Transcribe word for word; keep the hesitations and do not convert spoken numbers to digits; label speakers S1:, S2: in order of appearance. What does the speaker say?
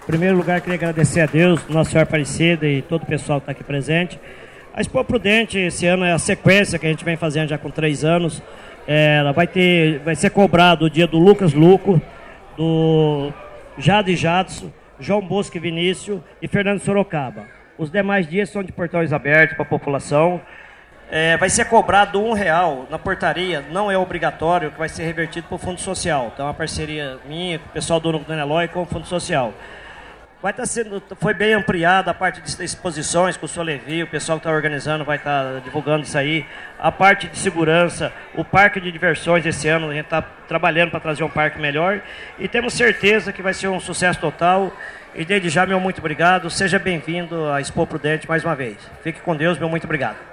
S1: Em primeiro lugar, queria agradecer a Deus, Nossa Senhora Aparecida e todo o pessoal que está aqui presente. A Expo Prudente, esse ano é a sequência que a gente vem fazendo já com três anos. É, ela vai, ter, vai ser cobrado o dia do Lucas Luco, do Jade Jadson, João Bosco e Vinícius e Fernando Sorocaba. Os demais dias são de portões abertos para a população. É, vai ser cobrado um real na portaria, não é obrigatório, que vai ser revertido para o Fundo Social. Então, é uma parceria minha, com o pessoal do Núcleo Dona Eloy com o Fundo Social. Vai estar sendo, foi bem ampliada a parte de exposições com o Solevi, o pessoal que está organizando vai estar divulgando isso aí. A parte de segurança, o parque de diversões esse ano, a gente está trabalhando para trazer um parque melhor. E temos certeza que vai ser um sucesso total. E desde já, meu muito obrigado. Seja bem-vindo à Expo Prudente mais uma vez. Fique com Deus, meu muito obrigado.